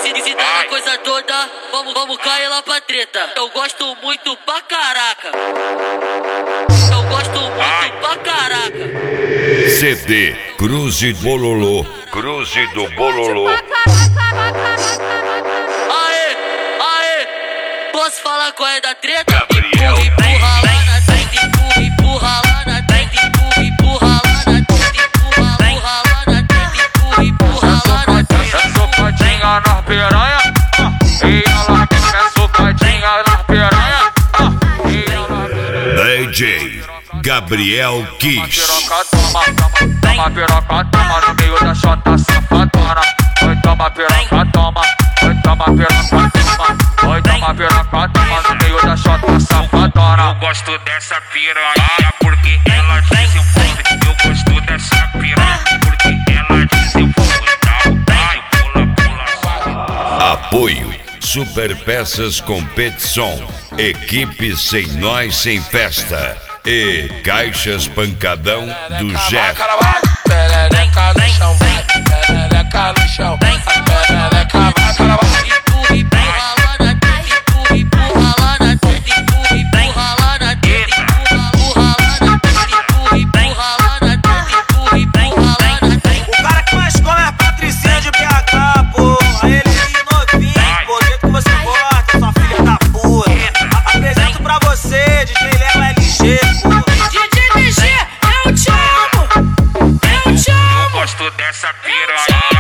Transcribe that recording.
Se dá a coisa toda, vamos cair lá pra treta. Eu gosto muito pra caraca. Eu gosto muito pra caraca. CD Cruze Bololô, Cruze do Bololô. Aê, aê, posso falar qual é da treta? Gabriel Empurra lá na treta, empurra lá na treta, empurra lá na treta, empurra lá na treta, empurra lá na treta. Socadinha na piranha, e ela quer socadinha na piranha, e ela DJ Gabriel Kiss. toma piroca, toma no meio da chota safadona. Oi, toma piroca, toma. Oi, toma piroca, toma. Oi, toma piroca, toma no meio da chota safadona. Eu gosto dessa piranha porque ela desenvolve. Eu gosto dessa piranha porque ela desenvolve. Apoio Super Peças Competição, Equipe Sem Nós Sem Festa e Caixas Pancadão do Jeff. Perereca no chão, perereca no chão, perereca vai, cara vai. Empurra lá na treta, empurra lá na treta, empurra lá na treta, empurra lá na treta, empurra lá na treta, empurra lá na treta. O cara que mais come é a Patricinha de BH, porra. Ele é novinho, pô, do jeito que você gosta, sua filha da puta. Apresento pra você, DJ Léo LG, pô. DJ BG, eu te amo, eu te amo. Gosto dessa piranha.